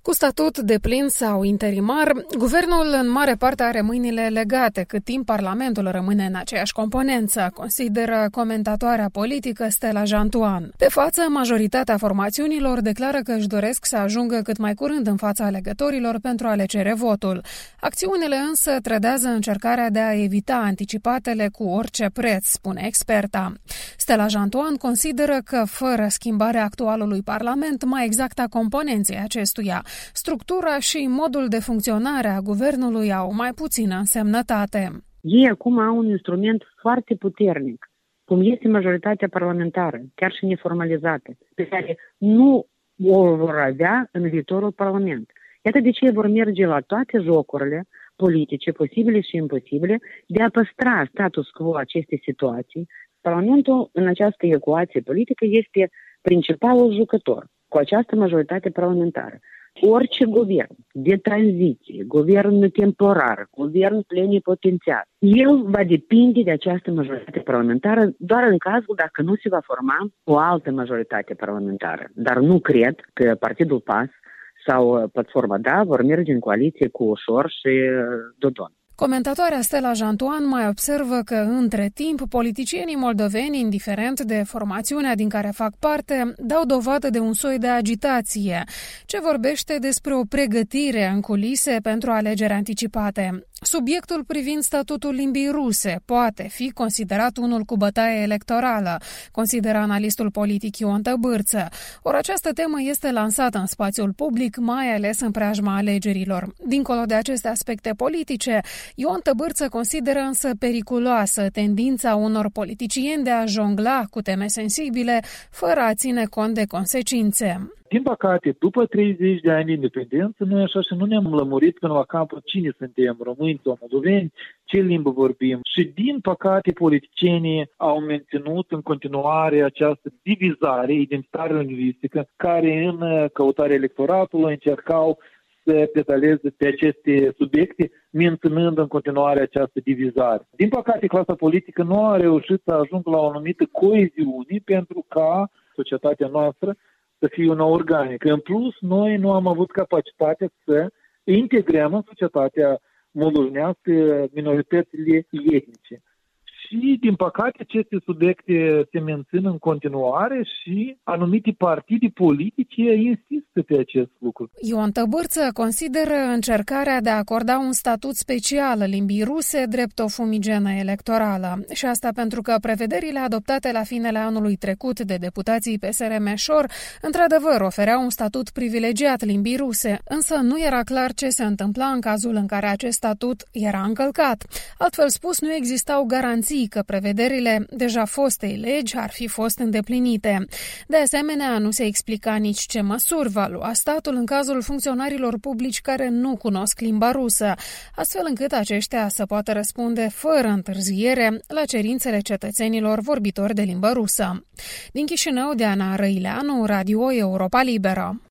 Cu statut deplin sau interimar, guvernul în mare parte are mâinile legate cât timp Parlamentul rămâne în aceeași componență, consideră comentatoarea politică Stella Jantoan. Pe față, majoritatea formațiunilor declară că își doresc să ajungă cât mai curând în fața alegătorilor pentru a le cere votul. Acțiunile însă trădează încercarea de a evita anticipatele cu orice preț, spune experta. Stella Jantoan consideră că, fără schimbarea actualului Parlament, mai exact a componenței acestuia, structura și modul de funcționare a guvernului au mai puțină însemnătate. Ei acum au un instrument foarte puternic, cum este majoritatea parlamentară, chiar și neformalizată, pe care nu o vor avea în viitorul Parlament. Iată de ce vor merge la toate jocurile politice, posibile și imposibile, de a păstra status quo acestei situații. Parlamentul, în această ecuație politică, este principalul jucător cu această majoritate parlamentară. Orice guvern de tranziție, guvern temporar, guvern plenipotențiar, el va depinde de această majoritate parlamentară doar în cazul dacă nu se va forma o altă majoritate parlamentară. Dar nu cred că Partidul PAS sau Platforma Da vor merge în coaliție cu Ușor și Dodon. Comentatoarea Stella Jantoan mai observă că, între timp, politicienii moldoveni, indiferent de formațiunea din care fac parte, dau dovadă de un soi de agitație, ce vorbește despre o pregătire în culise pentru alegeri anticipate. Subiectul privind statutul limbii ruse poate fi considerat unul cu bătaie electorală, consideră analistul politic Ion Tăbârță. Ori această temă este lansată în spațiul public, mai ales în preajma alegerilor. Dincolo de aceste aspecte politice, Ion Tăbârță consideră însă periculoasă tendința unor politicieni de a jongla cu teme sensibile, fără a ține cont de consecințe. Din păcate, după 30 de ani de independență, noi așa și nu ne-am lămurit până la capăt cine suntem, români sau moldoveni, ce limbă vorbim. Și din păcate, politicienii au menținut în continuare această divizare identitară lingvistică, care în căutarea electoratului încercau să pedaleze pe aceste subiecte, menținând în continuare această divizare. Din păcate, clasa politică nu a reușit să ajungă la o anumită coeziune pentru ca societatea noastră să fie una organică. În plus, noi nu am avut capacitatea să integrăm în societatea moldovenească minoritățile etnice. Și, din păcate, aceste subiecte se mențin în continuare și anumite partide politice insistă pe acest lucru. Ion Tăbârță consideră încercarea de a acorda un statut special limbii ruse drept o fumigenă electorală. Și asta pentru că prevederile adoptate la finele anului trecut de deputații PSR Meșor într-adevăr ofereau un statut privilegiat limbii ruse, însă nu era clar ce se întâmpla în cazul în care acest statut era încălcat. Altfel spus, nu existau garanții că prevederile deja fostei legi ar fi fost îndeplinite. De asemenea, nu se explica nici ce măsuri va lua statul în cazul funcționarilor publici care nu cunosc limba rusă, astfel încât aceștia să poată răspunde fără întârziere la cerințele cetățenilor vorbitori de limbă rusă. Din Chișinău, Diana Răileanu, Radio Europa Liberă.